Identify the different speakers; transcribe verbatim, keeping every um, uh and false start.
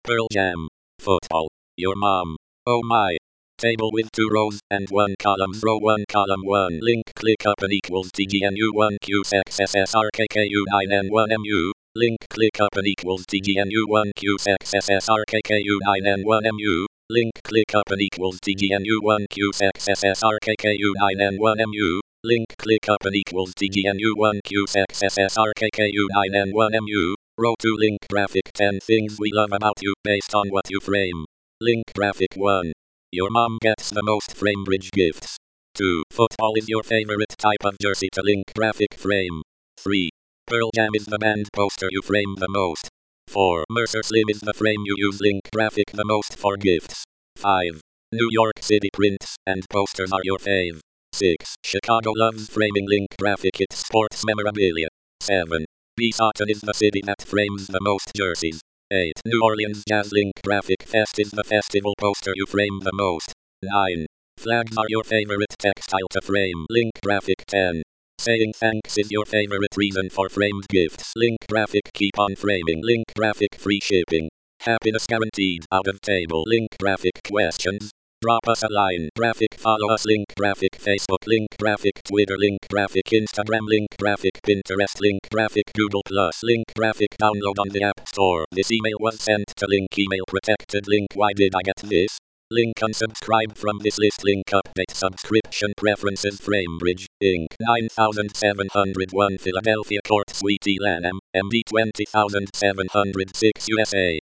Speaker 1: Pearl Jam. Football. Your mom. Oh my. Table with two rows and one columns. Row one column one. Link click up and equals T G N U one Q X S S R K K U nine N one M U. Link click up and equals T G N U one Q X S S R K K U nine N one M U. Link click up and equals T G N U one Q X S S R K K U nine N one M U. Link click up and equals T G N U one Q X S S R K K U nine N one M U. Row two link graphic ten things we love about you based on what you frame. Link graphic one. Your mom gets the most FrameBridge gifts. two. Football is your favorite type of jersey to link graphic frame. three. Pearl Jam is the band poster you frame the most. four. Mercer Slim is the frame you use link graphic the most for gifts. five. New York City prints and posters are your fave. six. Chicago loves framing link graphic its sports memorabilia. seven. B-Sutton is the city that frames the most jerseys. eight. New Orleans Jazz Link Graphic Fest is the festival poster you frame the most. nine. Flags are your favorite textile to frame. Link graphic ten. Saying thanks is your favorite reason for framed gifts. Link graphic keep on framing. Link graphic free shipping. Happiness guaranteed. Out of table. Link graphic questions. Drop us a line. Graphic follow us. Link graphic Facebook. Link graphic Twitter. Link graphic Instagram. Link graphic Pinterest. Link graphic Google Plus. Link graphic download on the App Store. This email was sent to link email protected. Link why did I get this? Link unsubscribe from this list. Link update subscription preferences. FrameBridge Incorporated. nine thousand seven hundred one Philadelphia Court Suite Lanham, M D twenty thousand seven hundred six U S A.